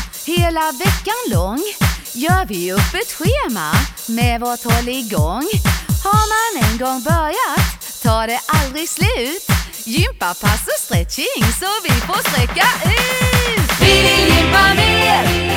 Hela veckan lång gör vi upp ett schema med vårt håll igång. Har man en gång börjat tar det aldrig slut. Gympapass och stretching så vi får sträcka ut. Vi vill gympa mer!